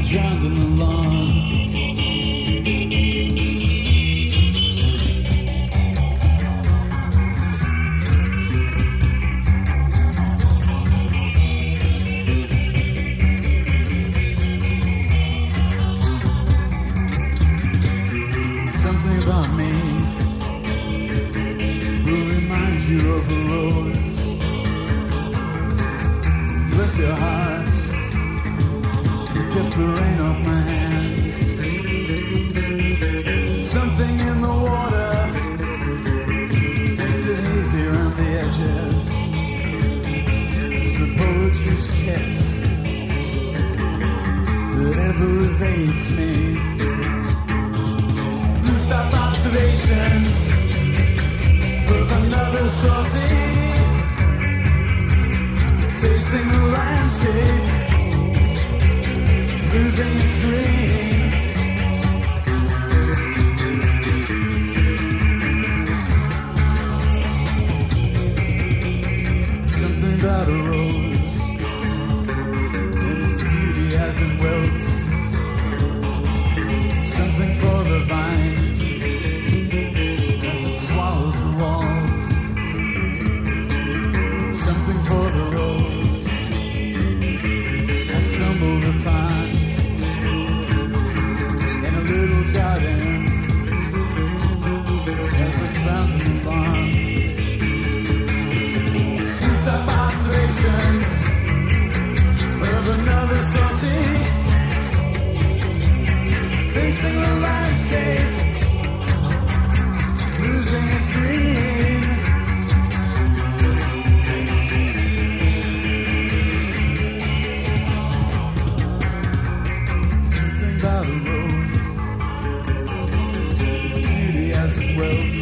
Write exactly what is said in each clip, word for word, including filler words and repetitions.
drowned in the lawn. Something about me will remind you of a rose. Bless your heart, you kept the rain off my hands. Something in the water makes it hazy around the edges. It's the poetry's kiss that ever evades me. Rooftop observations of another sortie, tasting the landscape, losing its green. Something about a rose and its beauty as it wilts. Something for the vine as it swallows the walls. Something for the rose I stumbled upon in a little garden as it drowned in the lawn. Rooftop observations of another sortie, tasting the landscape, losing its green. Something about a rose, its beauty as it wilts.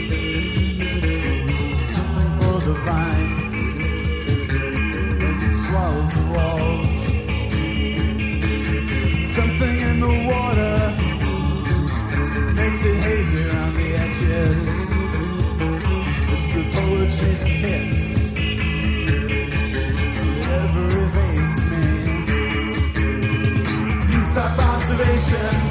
Something for the vine as it swallows the walls. Something in the water makes it hazy around the edges. It's the poetry's kiss that ever evades me. Rooftop observations